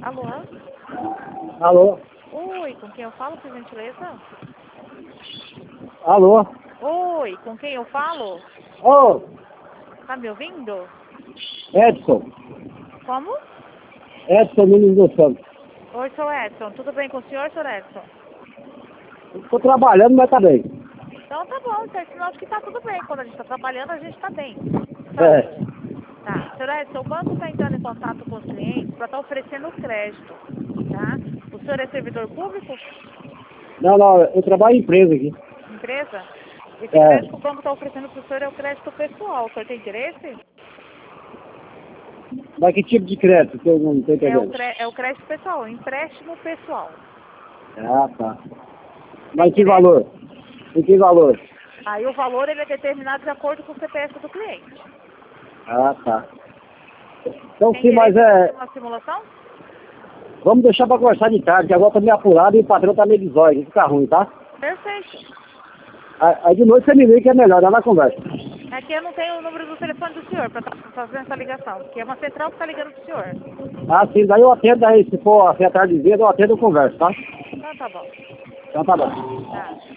Alô? Alô? Oi, com quem eu falo, por gentileza? Alô? Oi, com quem eu falo? Ô, Tá me ouvindo? Edson. Como? Edson Nunes dos Santos. Oi, sou Edson. Tudo bem com o senhor, senhor Edson? Estou trabalhando, mas tá bem. Então tá bom, isso é sinal de que tá tudo bem. Quando a gente tá trabalhando, a gente tá bem. É. Saúde. Tá. Senhor Edson, o banco está entrando em contato com os clientes para estar oferecendo crédito, tá? O senhor é servidor público? Não, eu trabalho em empresa aqui. Empresa? Esse É. crédito que o banco está oferecendo para o senhor é o crédito pessoal. O senhor tem interesse? Mas que tipo de crédito que eu não estou entendendo? É o crédito pessoal, empréstimo pessoal. Ah, tá. Tem Mas que interesse? valor? Em que valor? Aí o valor ele é determinado de acordo com o CPF do cliente. Ah, tá. Então Tem sim, mas interesse em fazer uma simulação? vamos deixar para conversar de tarde, que agora eu tô meio apurado e o patrão tá meio desóio, fica ruim, tá? Perfeito. Aí de noite você me liga que é melhor, dá na conversa. Aqui eu não tenho o número do telefone do senhor para estar fazendo essa ligação, que é uma central que está ligando para o senhor. Ah, sim, daí eu atendo, aí se for até a tarde de dia, eu atendo e converso, tá? Então tá bom. Então tá bom. Tá.